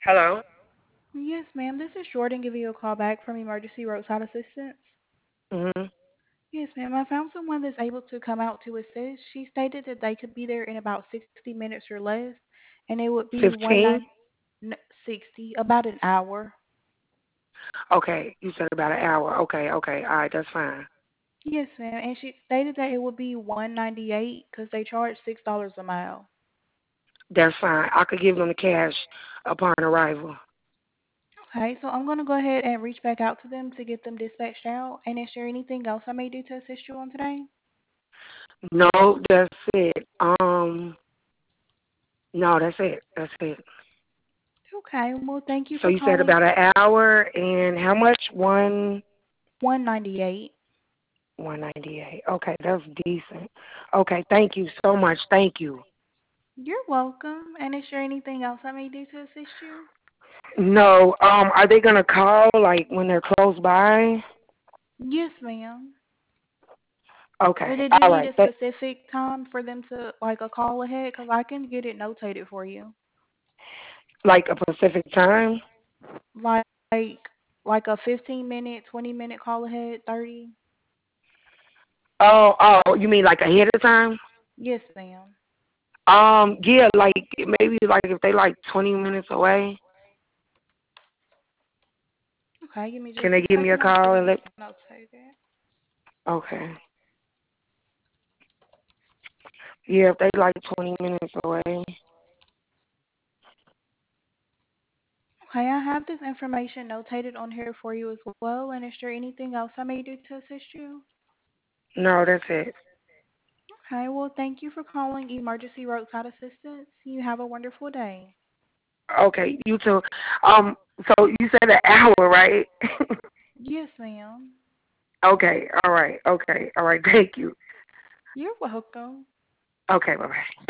Hello? Yes, ma'am. This is Jordan giving you a call back from Emergency Roadside Assistance. Mhm. Yes, ma'am. I found someone that's able to come out to assist. She stated that they could be there in about 60 minutes or less, and it would be 15? 60, about an hour. Okay, you said about an hour. Okay, okay. All right, that's fine. Yes, ma'am. And she stated that it would be 198 because they charge $6 a mile. That's fine. I could give them the cash upon arrival. Okay, so I'm gonna go ahead and reach back out to them to get them dispatched out. And is there anything else I may do to assist you on today? No, that's it. No, that's it. That's it. Okay, well, thank you So for you said calling. about an hour and how much? 198. 198. Okay, that's decent. Okay, thank you so much. Thank you. You're welcome. And is there anything else I may do to assist you? No, are they gonna call like when they're close by? Yes, ma'am. Or Okay, did you all need right. a specific time for them to like a call ahead? Because I can get it notated for you. Like a Pacific time? Like like a 15-minute, 20-minute call ahead, 30. Oh, you mean like ahead of time? Yes, ma'am. Yeah, like maybe like if they like 20 minutes away, Okay, give me can just they a give me a second. I'm gonna call get and this let? notated. Okay. Yeah, if they like 20 minutes away. Okay, I have this information notated on here for you as well. And is there anything else I may do to assist you? No, that's it. Okay, well, thank you for calling Emergency Roadside Assistance. You have a wonderful day. Okay, you too. So you said an hour, right? Yes, ma'am. Okay, all right, okay, all right. Thank you. You're welcome. Okay, bye bye.